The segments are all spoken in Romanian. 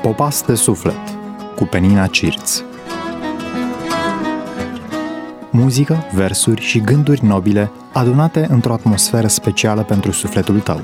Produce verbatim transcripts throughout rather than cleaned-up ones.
Popas de suflet cu Penina Cirț. Muzică, versuri și gânduri nobile adunate într-o atmosferă specială pentru sufletul tău.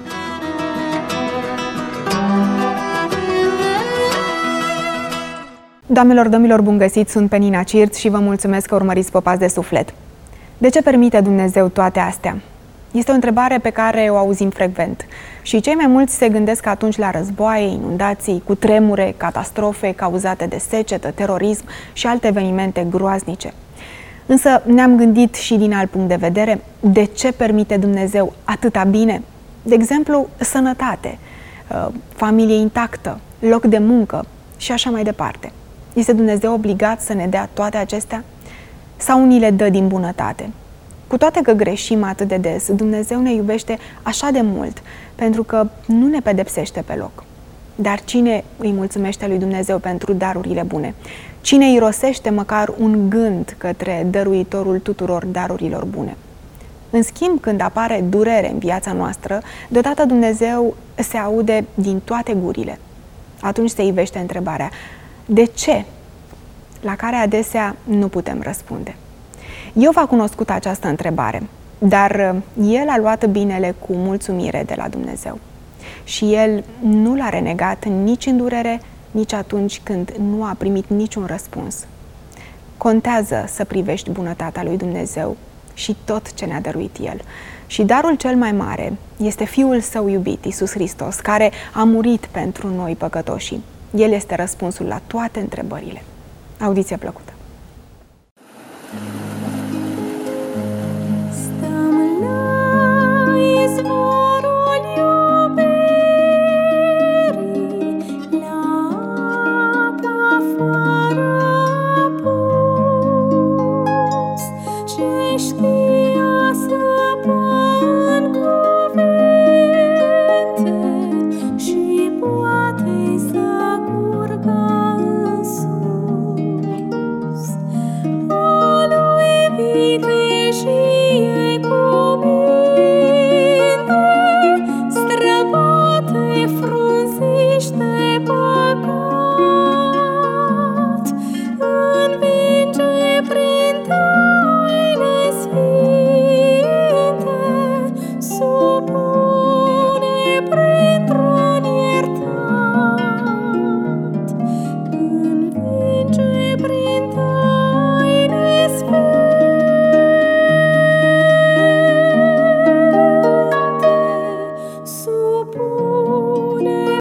Doamnelor, domnilor, bun găsit! Sunt Penina Cirț și vă mulțumesc că urmăriți Popas de suflet. De ce permite Dumnezeu toate astea? Este o întrebare pe care o auzim frecvent și cei mai mulți se gândesc atunci la războaie, inundații, cutremure, catastrofe cauzate de secetă, terorism și alte evenimente groaznice. Însă ne-am gândit și din alt punct de vedere de ce permite Dumnezeu atâta bine. De exemplu, sănătate, familie intactă, loc de muncă și așa mai departe. Este Dumnezeu obligat să ne dea toate acestea? Sau ni le dă din bunătate? Cu toate că greșim atât de des, Dumnezeu ne iubește așa de mult, pentru că nu ne pedepsește pe loc. Dar cine îi mulțumește lui Dumnezeu pentru darurile bune? Cine îi rosește măcar un gând către dăruitorul tuturor darurilor bune? În schimb, când apare durere în viața noastră, deodată Dumnezeu se aude din toate gurile. Atunci se ivește întrebarea: de ce? La care adesea nu putem răspunde. Iov a cunoscut această întrebare, dar el a luat binele cu mulțumire de la Dumnezeu. Și el nu l-a renegat nici în durere, nici atunci când nu a primit niciun răspuns. Contează să privești bunătatea lui Dumnezeu și tot ce ne-a dăruit El. Și darul cel mai mare este Fiul Său iubit, Iisus Hristos, care a murit pentru noi păcătoșii. El este răspunsul la toate întrebările. Audiție plăcută!